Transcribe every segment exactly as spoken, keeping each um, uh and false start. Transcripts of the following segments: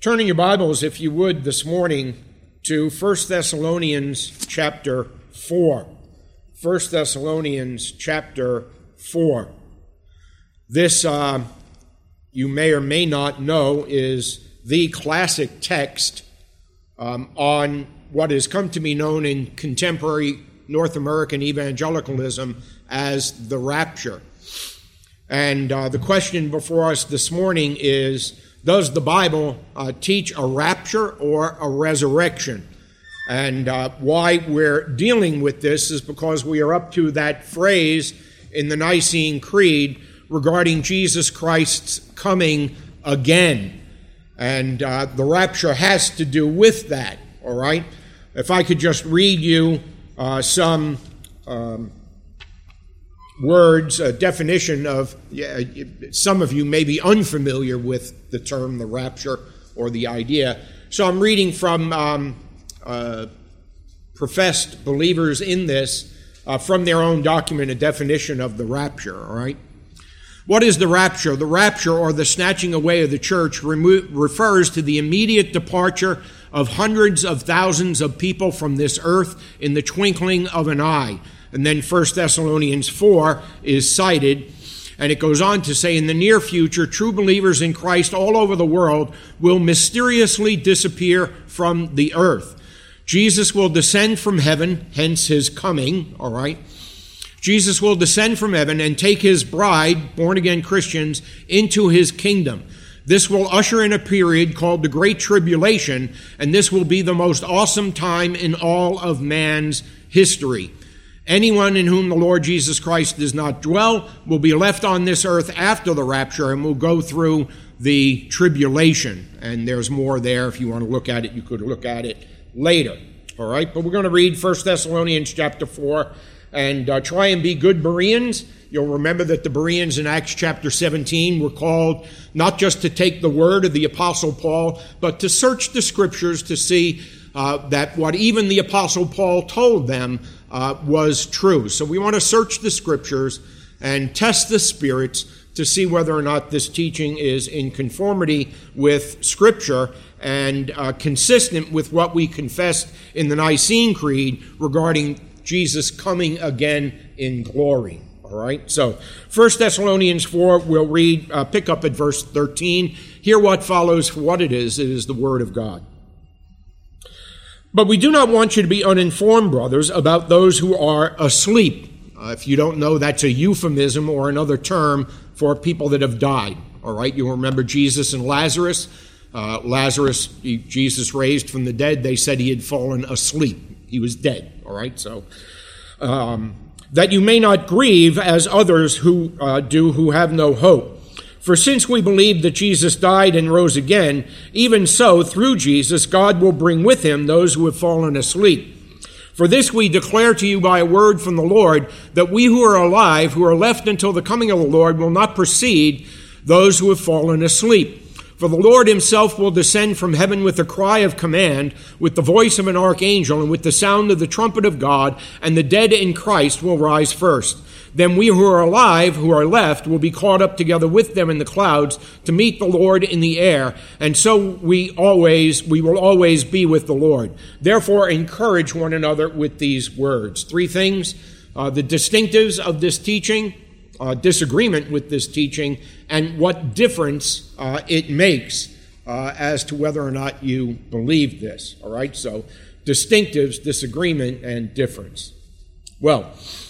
Turn in your Bibles, if you would, this morning to First Thessalonians chapter four. First Thessalonians chapter four. This, uh, you may or may not know, is the classic text um, on what has come to be known in contemporary North American evangelicalism as the rapture. And uh, the question before us this morning is, does the Bible uh, teach a rapture or a resurrection? And uh, why we're dealing with this is because we are up to that phrase in the Nicene Creed regarding Jesus Christ's coming again. And uh, the rapture has to do with that, all right? If I could just read you uh, some um, words, a definition of, yeah, some of you may be unfamiliar with the term the rapture or the idea. So I'm reading from um, uh, professed believers in this uh, from their own document, a definition of the rapture, all right? What is the rapture? The rapture, or the snatching away of the church, remo- refers to the immediate departure of hundreds of thousands of people from this earth in the twinkling of an eye. And then First Thessalonians four is cited, and it goes on to say, in the near future, true believers in Christ all over the world will mysteriously disappear from the earth. Jesus will descend from heaven, hence his coming, all right? Jesus will descend from heaven and take his bride, born-again Christians, into his kingdom. This will usher in a period called the Great Tribulation, and this will be the most awesome time in all of man's history. Anyone in whom the Lord Jesus Christ does not dwell will be left on this earth after the rapture and will go through the tribulation. And there's more there. If you want to look at it, you could look at it later. All right, but we're going to read First Thessalonians chapter four and uh, try and be good Bereans. You'll remember that the Bereans in Acts chapter seventeen were called not just to take the word of the Apostle Paul, but to search the Scriptures to see uh, that what even the Apostle Paul told them uh, was true. So we want to search the Scriptures and test the spirits to see whether or not this teaching is in conformity with Scripture and uh, consistent with what we confessed in the Nicene Creed regarding Jesus coming again in glory. All right, so First Thessalonians four, we'll read, uh, pick up at verse thirteen. Hear what follows for what it is. It is the Word of God. But we do not want you to be uninformed, brothers, about those who are asleep. Uh, if you don't know, that's a euphemism or another term for people that have died. All right, you remember Jesus and Lazarus. Uh, Lazarus, he, Jesus raised from the dead. They said he had fallen asleep. He was dead. All right, so um, that you may not grieve as others who uh, do who have no hope. For since we believe that Jesus died and rose again, even so, through Jesus, God will bring with him those who have fallen asleep. For this we declare to you by a word from the Lord, that we who are alive, who are left until the coming of the Lord, will not precede those who have fallen asleep. For the Lord himself will descend from heaven with a cry of command, with the voice of an archangel, and with the sound of the trumpet of God, and the dead in Christ will rise first. Then we who are alive, who are left, will be caught up together with them in the clouds to meet the Lord in the air. And so we always, we will always be with the Lord. Therefore, encourage one another with these words. Three things, uh, the distinctives of this teaching, uh, disagreement with this teaching, and what difference uh, it makes uh, as to whether or not you believe this. All right, so distinctives, disagreement, and difference. Well,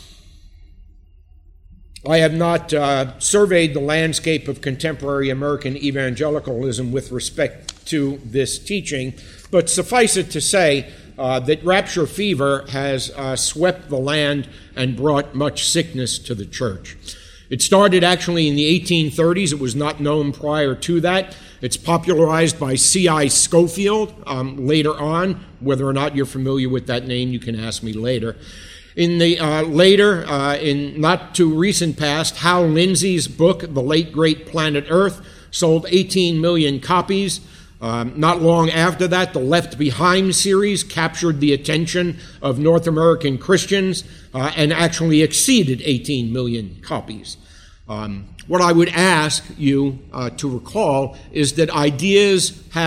I have not uh, surveyed the landscape of contemporary American evangelicalism with respect to this teaching, but suffice it to say uh, that rapture fever has uh, swept the land and brought much sickness to the church. It started actually in the eighteen thirties. It was not known prior to that. It's popularized by C I Scofield um, later on. Whether or not you're familiar with that name, you can ask me later. In the uh, later, uh, in not too recent past, Hal Lindsey's book, The Late Great Planet Earth, sold eighteen million copies. Um, not long after that, the Left Behind series captured the attention of North American Christians uh, and actually exceeded eighteen million copies. Um, what I would ask you uh, to recall is that ideas have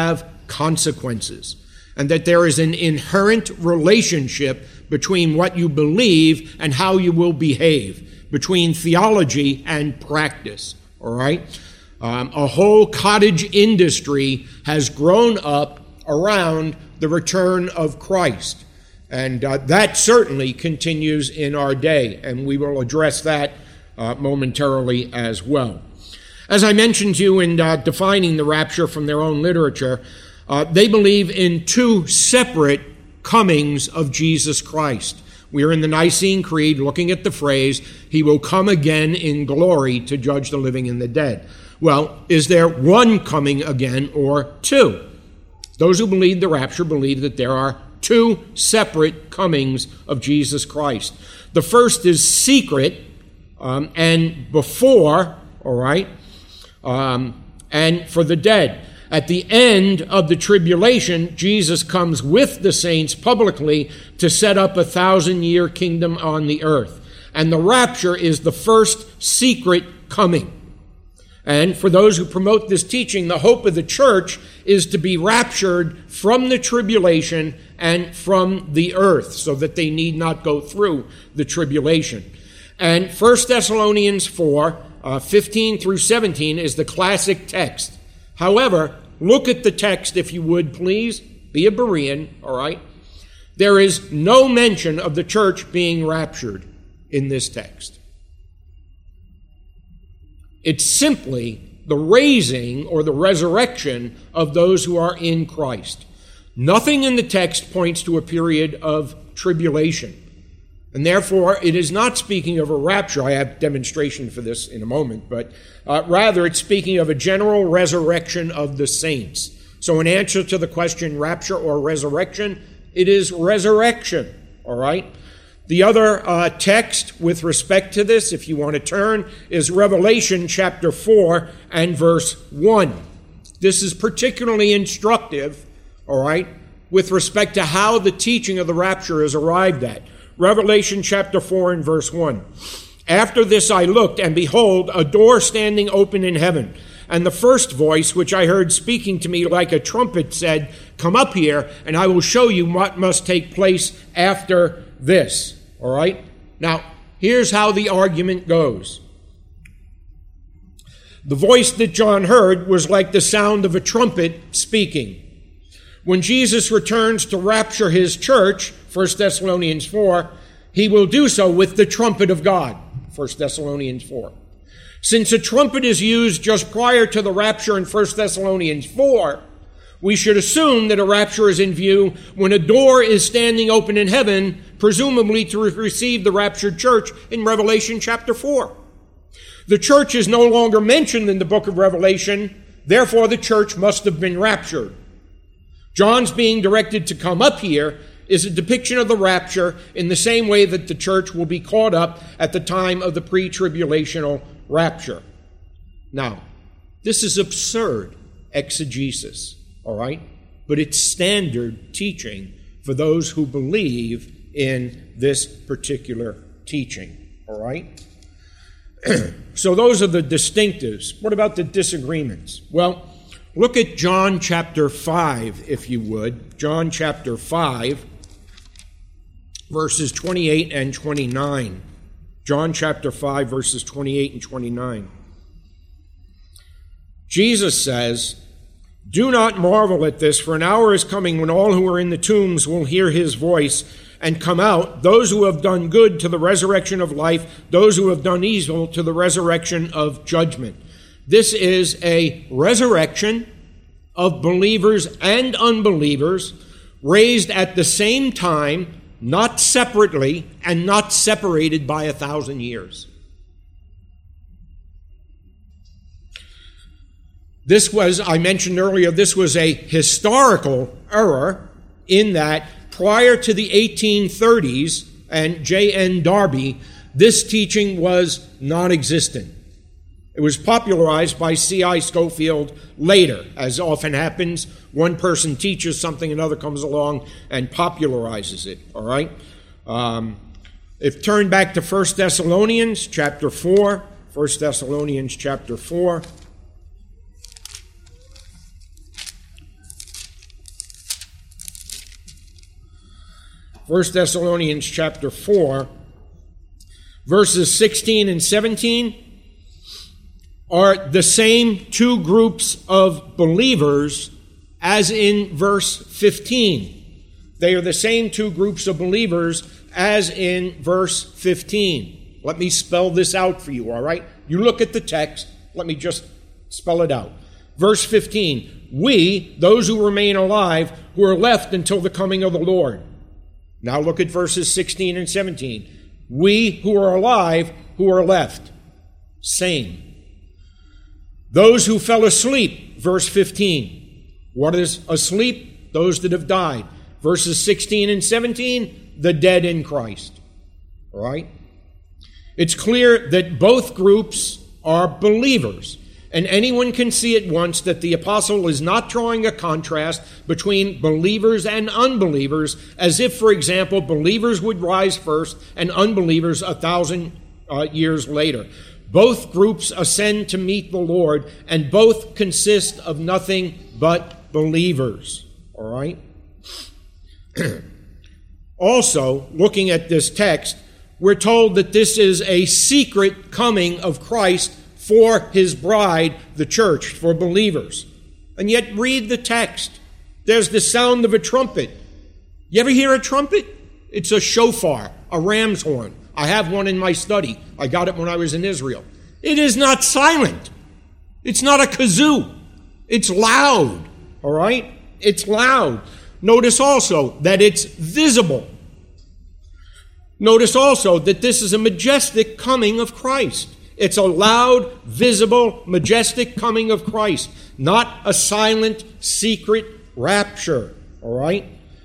consequences, and that there is an inherent relationship between what you believe and how you will behave, between theology and practice, all right? Um, a whole cottage industry has grown up around the return of Christ, and uh, that certainly continues in our day, and we will address that uh, momentarily as well. As I mentioned to you in uh, defining the rapture from their own literature, uh, they believe in two separate comings of Jesus Christ. We are in the Nicene Creed looking at the phrase, "He will come again in glory to judge the living and the dead." Well, is there one coming again or two? Those who believe the rapture believe that there are two separate comings of Jesus Christ. The first is secret um, and before, all right, um, and for the dead. At the end of the tribulation, Jesus comes with the saints publicly to set up a thousand-year kingdom on the earth. And the rapture is the first secret coming. And for those who promote this teaching, the hope of the church is to be raptured from the tribulation and from the earth, so that they need not go through the tribulation. And First Thessalonians four, uh, fifteen through seventeen is the classic text. However, look at the text, if you would, please. Be a Berean, all right? There is no mention of the church being raptured in this text. It's simply the raising or the resurrection of those who are in Christ. Nothing in the text points to a period of tribulation. And therefore, it is not speaking of a rapture. I have demonstration for this in a moment, but uh, rather it's speaking of a general resurrection of the saints. So in answer to the question, rapture or resurrection, it is resurrection, all right? The other uh, text with respect to this, if you want to turn, is Revelation chapter four and verse one. This is particularly instructive, all right, with respect to how the teaching of the rapture is arrived at. Revelation chapter four and verse one. After this I looked, and behold, a door standing open in heaven. And the first voice, which I heard speaking to me like a trumpet, said, "Come up here, and I will show you what must take place after this." All right? Now, here's how the argument goes. The voice that John heard was like the sound of a trumpet speaking. When Jesus returns to rapture his church, First Thessalonians four, he will do so with the trumpet of God, First Thessalonians four. Since a trumpet is used just prior to the rapture in First Thessalonians four, we should assume that a rapture is in view when a door is standing open in heaven, presumably to receive the raptured church in Revelation chapter four. The church is no longer mentioned in the book of Revelation, therefore the church must have been raptured. John's being directed to come up here is a depiction of the rapture in the same way that the church will be caught up at the time of the pre-tribulational rapture. Now, this is absurd exegesis, all right? But it's standard teaching for those who believe in this particular teaching, all right? So those are the distinctives. What about the disagreements? Well, look at John chapter five, if you would. John chapter five, verses twenty-eight and twenty-nine. John chapter five, verses twenty-eight and twenty-nine. Jesus says, "Do not marvel at this, for an hour is coming when all who are in the tombs will hear his voice and come out, those who have done good to the resurrection of life, those who have done evil to the resurrection of judgment." This is a resurrection of believers and unbelievers raised at the same time, not separately, and not separated by a thousand years. This was, I mentioned earlier, this was a historical error in that prior to the eighteen thirties and J N Darby, this teaching was non-existent. It was popularized by C I Scofield later. As often happens, one person teaches something, another comes along and popularizes it, all right? Um, if turn back to First Thessalonians chapter four, First Thessalonians chapter four. First Thessalonians chapter four, verses sixteen and seventeen are the same two groups of believers as in verse fifteen. They are the same two groups of believers as in verse fifteen. Let me spell this out for you, all right? You look at the text. Let me just spell it out. Verse fifteen, we, those who remain alive, who are left until the coming of the Lord. Now look at verses sixteen and seventeen. We who are alive, who are left. Same. Those who fell asleep, verse fifteen. What is asleep? Those that have died. Verses sixteen and seventeen, the dead in Christ. All right? It's clear that both groups are believers. And anyone can see at once that the apostle is not drawing a contrast between believers and unbelievers, as if, for example, believers would rise first and unbelievers a thousand uh, years later. Both groups ascend to meet the Lord, and both consist of nothing but believers. All right? Also, looking at this text, we're told that this is a secret coming of Christ for his bride, the church, for believers. And yet read the text. There's the sound of a trumpet. You ever hear a trumpet? It's a shofar, a ram's horn. I have one in my study. I got it when I was in Israel. It is not silent. It's not a kazoo. It's loud. All right? It's loud. Notice also that it's visible. Notice also that this is a majestic coming of Christ. It's a loud, visible, majestic coming of Christ, not a silent, secret rapture. All right?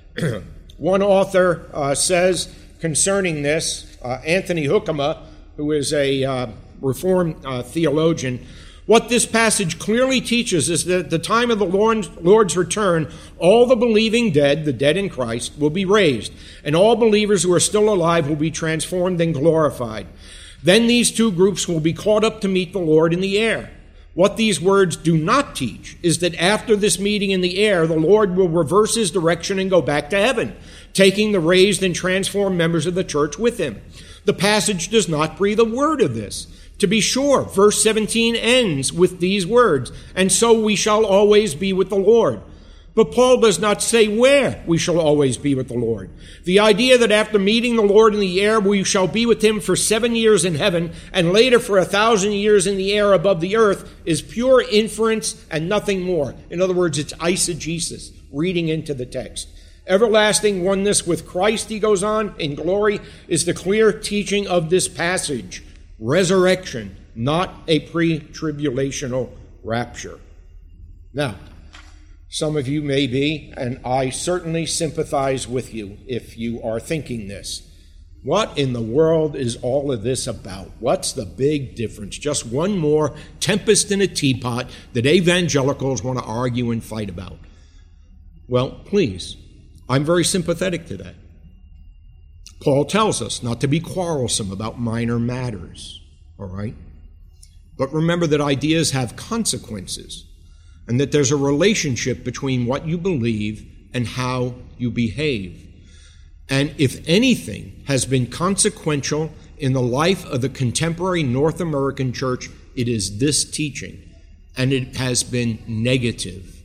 One author uh, says concerning this, uh, Anthony Hoekema, who is a uh, Reformed uh, theologian, what this passage clearly teaches is that at the time of the Lord's return, all the believing dead, the dead in Christ, will be raised, and all believers who are still alive will be transformed and glorified. Then these two groups will be caught up to meet the Lord in the air. What these words do not teach is that after this meeting in the air, the Lord will reverse his direction and go back to heaven, taking the raised and transformed members of the church with him. The passage does not breathe a word of this. To be sure, verse seventeen ends with these words, and so we shall always be with the Lord. But Paul does not say where we shall always be with the Lord. The idea that after meeting the Lord in the air, we shall be with him for seven years in heaven and later for a thousand years in the air above the earth is pure inference and nothing more. In other words, it's eisegesis, reading into the text. Everlasting oneness with Christ, he goes on, in glory, is the clear teaching of this passage. Resurrection, not a pre-tribulational rapture. Now, some of you may be, and I certainly sympathize with you if you are thinking this. What in the world is all of this about? What's the big difference? Just one more tempest in a teapot that evangelicals want to argue and fight about. Well, please, I'm very sympathetic to that. Paul tells us not to be quarrelsome about minor matters, all right? But remember that ideas have consequences and that there's a relationship between what you believe and how you behave. And if anything has been consequential in the life of the contemporary North American church, it is this teaching, and it has been negative.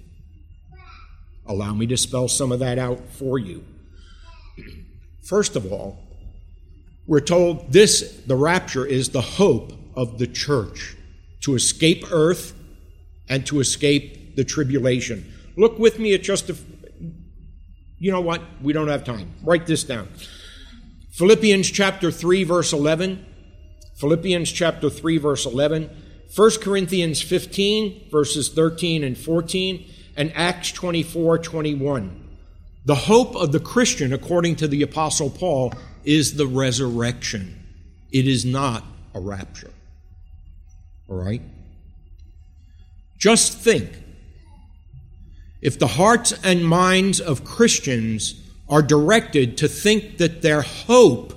Allow me to spell some of that out for you. First of all, we're told this, the rapture, is the hope of the church to escape earth and to escape the tribulation. Look with me at just a, you know what? We don't have time. Write this down. Philippians chapter three, verse eleven. Philippians chapter three, verse eleven. First Corinthians fifteen, verses thirteen and fourteen. And Acts twenty-four, twenty-one. The hope of the Christian, according to the Apostle Paul, is the resurrection. It is not a rapture. All right? Just think, if the hearts and minds of Christians are directed to think that their hope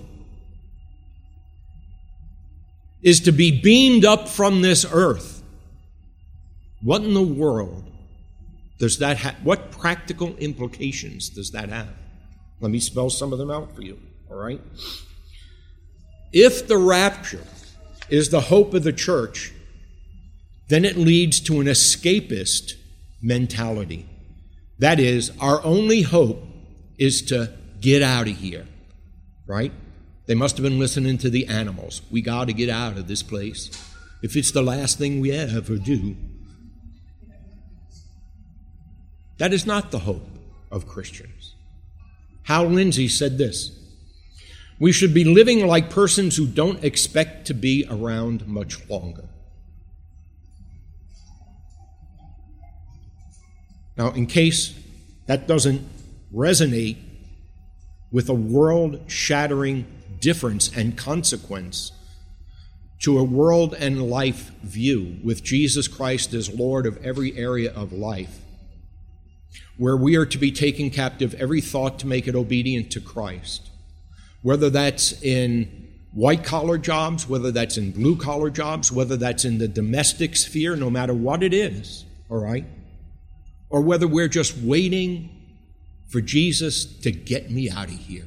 is to be beamed up from this earth, what in the world does that have? What practical implications does that have? Let me spell some of them out for you, all right? If the rapture is the hope of the church, then it leads to an escapist mentality. That is, our only hope is to get out of here, right? They must have been listening to the animals. We got to get out of this place. If it's the last thing we ever do. That is not the hope of Christians. Hal Lindsey said this: we should be living like persons who don't expect to be around much longer. Now, in case that doesn't resonate with a world-shattering difference and consequence to a world and life view with Jesus Christ as Lord of every area of life, where we are to be taking captive every thought to make it obedient to Christ, whether that's in white-collar jobs, whether that's in blue-collar jobs, whether that's in the domestic sphere, no matter what it is, all right? Or whether we're just waiting for Jesus to get me out of here.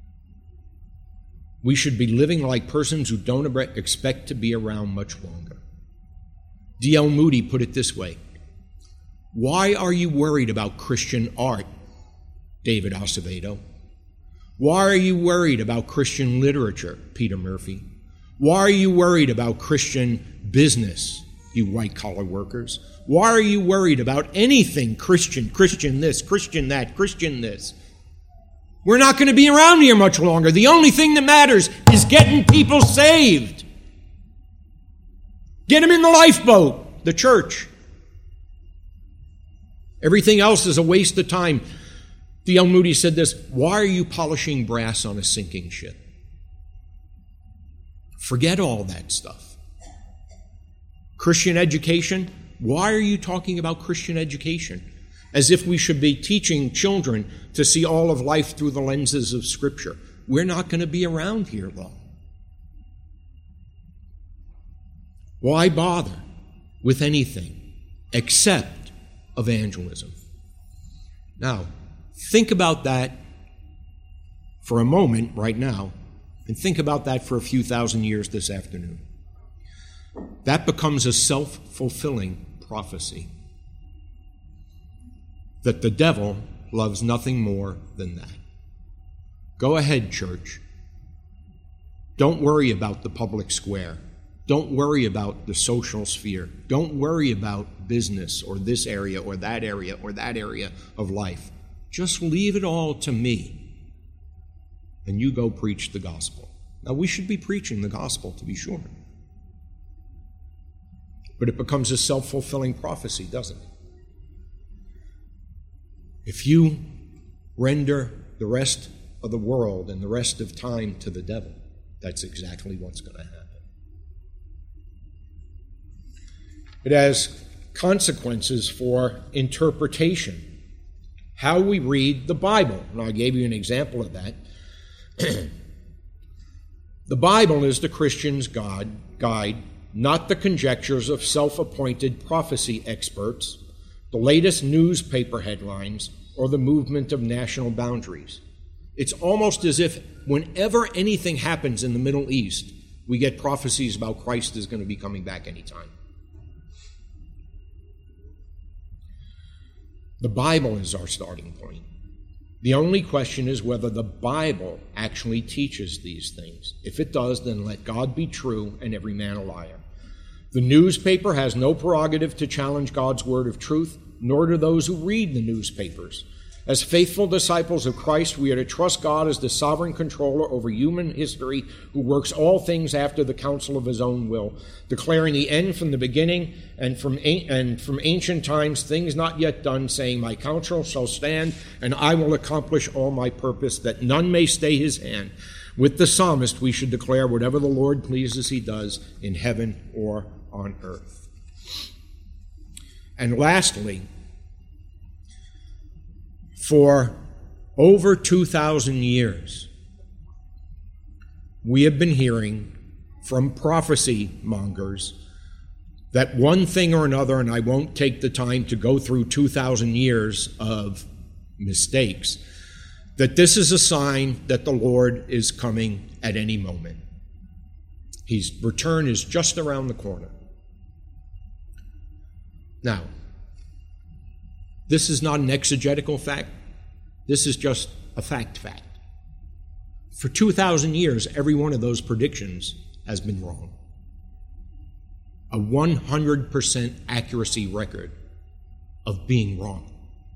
We should be living like persons who don't expect to be around much longer. D L Moody put it this way: why are you worried about Christian art, David Acevedo? Why are you worried about Christian literature, Peter Murphy? Why are you worried about Christian business, you white-collar workers? Why are you worried about anything Christian, Christian this, Christian that, Christian this? We're not going to be around here much longer. The only thing that matters is getting people saved. Get them in the lifeboat, the church. Everything else is a waste of time. D L Moody said this: why are you polishing brass on a sinking ship? Forget all that stuff. Christian education, why are you talking about Christian education? As if we should be teaching children to see all of life through the lenses of Scripture. We're not going to be around here long. Why bother with anything except evangelism? Now, think about that for a moment right now, and think about that for a few thousand years this afternoon. That becomes a self-fulfilling prophecy. That the devil loves nothing more than that. Go ahead, church. Don't worry about the public square. Don't worry about the social sphere. Don't worry about business or this area or that area or that area of life. Just leave it all to me, and you go preach the gospel. Now, we should be preaching the gospel, to be sure. But it becomes a self-fulfilling prophecy, doesn't it? If you render the rest of the world and the rest of time to the devil, that's exactly what's going to happen. It has consequences for interpretation, how we read the Bible. And I gave you an example of that. The Bible is the Christian's God, guide, not the conjectures of self-appointed prophecy experts, the latest newspaper headlines, or the movement of national boundaries. It's almost as if whenever anything happens in the Middle East, we get prophecies about Christ is going to be coming back anytime. The Bible is our starting point. The only question is whether the Bible actually teaches these things. If it does, then let God be true and every man a liar. The newspaper has no prerogative to challenge God's word of truth, nor do those who read the newspapers. As faithful disciples of Christ, we are to trust God as the sovereign controller over human history, who works all things after the counsel of his own will, declaring the end from the beginning and from and from ancient times things not yet done, saying, my counsel shall stand, and I will accomplish all my purpose, that none may stay his hand. With the psalmist, we should declare whatever the Lord pleases he does in heaven or on earth. And lastly, for over two thousand years, we have been hearing from prophecy mongers that one thing or another, and I won't take the time to go through two thousand years of mistakes, that this is a sign that the Lord is coming at any moment. His return is just around the corner. Now, this is not an exegetical fact. This is just a fact fact. For two thousand years, every one of those predictions has been wrong. A one hundred percent accuracy record of being wrong.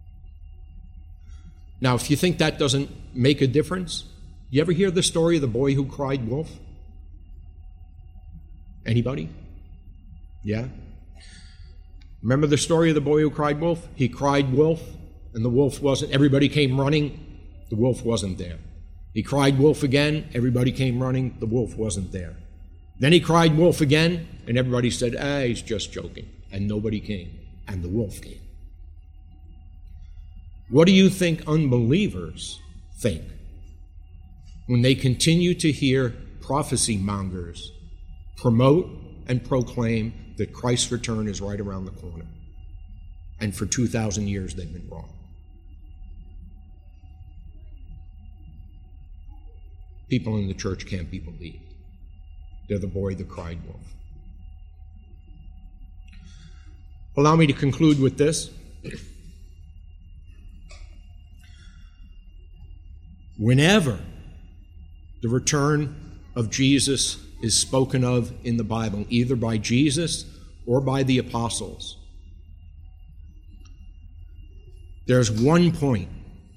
Now, if you think that doesn't make a difference, you ever hear the story of the boy who cried wolf? Anybody? Yeah? Remember the story of the boy who cried wolf? He cried wolf, and the wolf wasn't. Everybody came running. The wolf wasn't there. He cried wolf again. Everybody came running. The wolf wasn't there. Then he cried wolf again, and everybody said, ah, he's just joking. And nobody came, and the wolf came. What do you think unbelievers think when they continue to hear prophecy mongers promote and proclaim that Christ's return is right around the corner? And for two thousand years they've been wrong. People in the church can't be believed. They're the boy that cried wolf. Allow me to conclude with this. Whenever the return of Jesus is spoken of in the Bible, either by Jesus or by the apostles, there's one point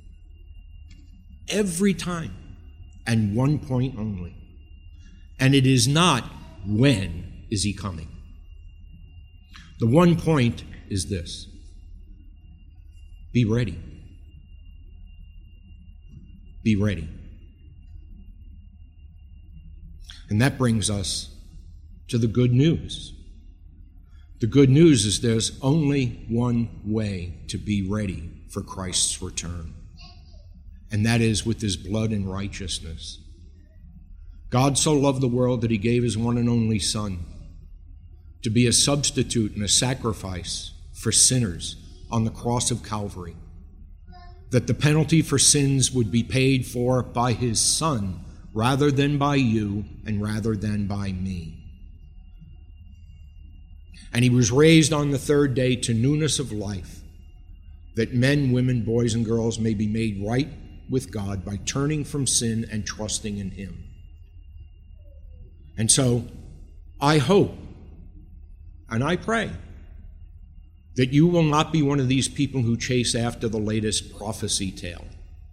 every time, and one point only. And it is not, when is he coming? The one point is this: be ready. Be ready. And that brings us to the good news. The good news is there's only one way to be ready for Christ's return, and that is with his blood and righteousness. God so loved the world that he gave his one and only Son to be a substitute and a sacrifice for sinners on the cross of Calvary, that the penalty for sins would be paid for by his Son rather than by you and rather than by me. And he was raised on the third day to newness of life, that men, women, boys, and girls may be made right with God by turning from sin and trusting in him. And so I hope and I pray that you will not be one of these people who chase after the latest prophecy tale.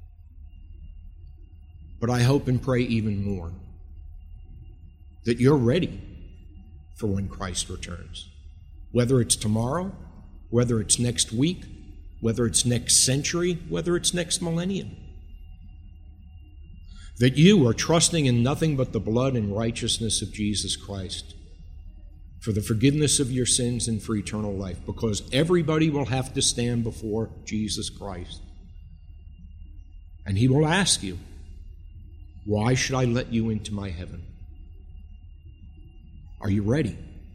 But I hope and pray even more that you're ready for when Christ returns. Whether it's tomorrow, whether it's next week, whether it's next century, whether it's next millennium. That you are trusting in nothing but the blood and righteousness of Jesus Christ for the forgiveness of your sins and for eternal life, because everybody will have to stand before Jesus Christ. And he will ask you, why should I let you into my heaven? Are you ready?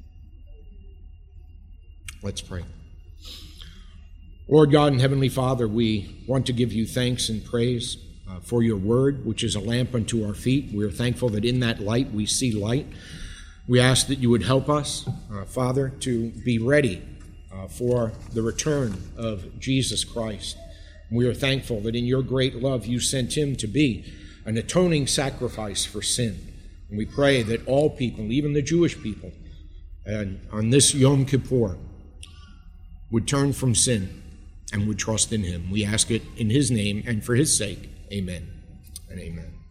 Let's pray. Lord God and Heavenly Father, we want to give you thanks and praise uh, for your word, which is a lamp unto our feet. We are thankful that in that light we see light. We ask that you would help us, uh, Father, to be ready uh, for the return of Jesus Christ. We are thankful that in your great love you sent him to be an atoning sacrifice for sin. And we pray that all people, even the Jewish people, and on this Yom Kippur, would turn from sin and would trust in him. We ask it in his name and for his sake. Amen and amen.